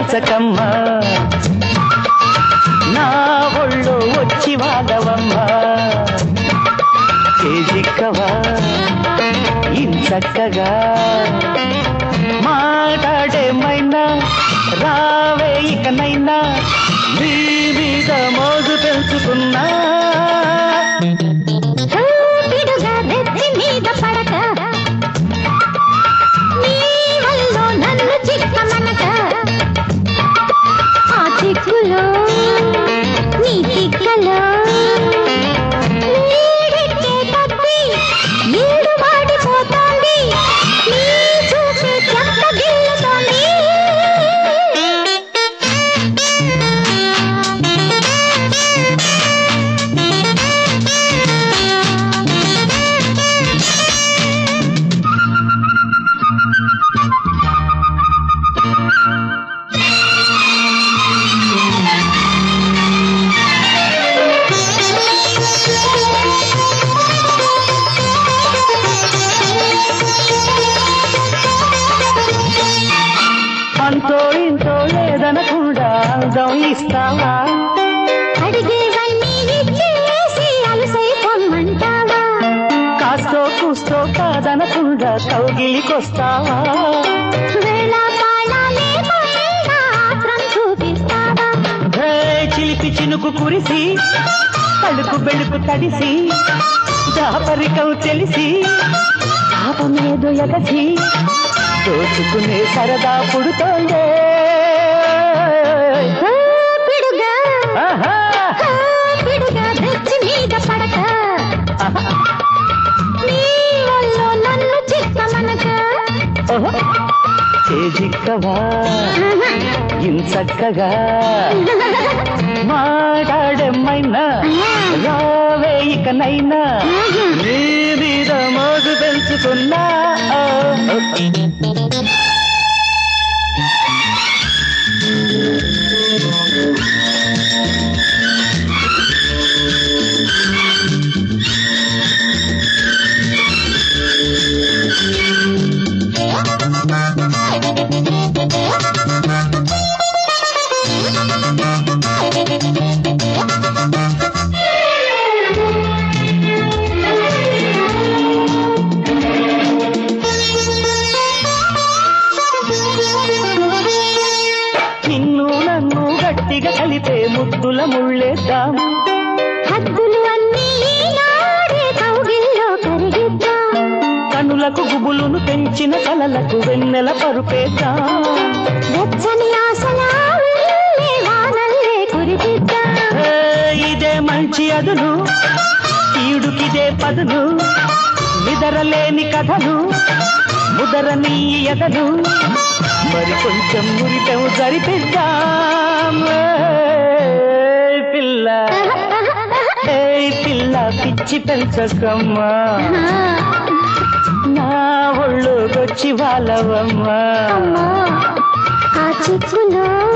పెంచకమ్మా నా ఒళ్ళో వచ్చి వాడవమ్మా చేజిక్కవా ఇంచక్కగా మాట్లాడేమైనా రావే ఇకనైనా నీ మీద మోజు పెంచుకున్నా అంతో ఇంతో లేదనకుండా అందం ఇస్తావా అడిగేవన్నీ ఇచ్చేసి అలసైపోమ్మంటావా కాస్తో కూస్తో కాదనకుండా కౌగిలికొస్తావా వేళ పాడాలే మాత్రం చూపిస్తావా చిలిపి చినుకు కురిసి తడుకు బెడుకు తడిసి దాపరికం తెలిసి పాపమేదో ఎగసి దోచుకునే సరదా పుడుతోందే పిడుగా పిడుగా తెచ్చి మీద పడక నీ వల్ల నన్ను చిక్కమనక చేజిక్కవా ఇంచక్కగా మాట్లాడేమైనా రావే ఇకనైనా నీ మీద మోజు పెంచుకున్నా నిన్ను నన్ను గట్టిగా కలిపే ముద్దుల ముళ్ళేద్దాం హద్దులు అన్నీ ఈనాడే కౌగిల్లో కరిగిద్దాం కనులకు గుబులును పెంచిన కలలకు వెన్నెల పరుపేద్దాం వెచ్చని ఆశల వానల్లే కురిపిద్దాం ఇదే మంచి అదును ఈడుకిదే పదును నిదరలేని కథలు ముదరని ఎదలు మరి కొంచెం మురిపెం జరిపిద్దాం పిల్ల పిల్ల పిచ్చి పెంచకమ్మా నా ఒళ్ళోకొచ్చి వాళ్ళవమ్మా ఆ చిక్కులో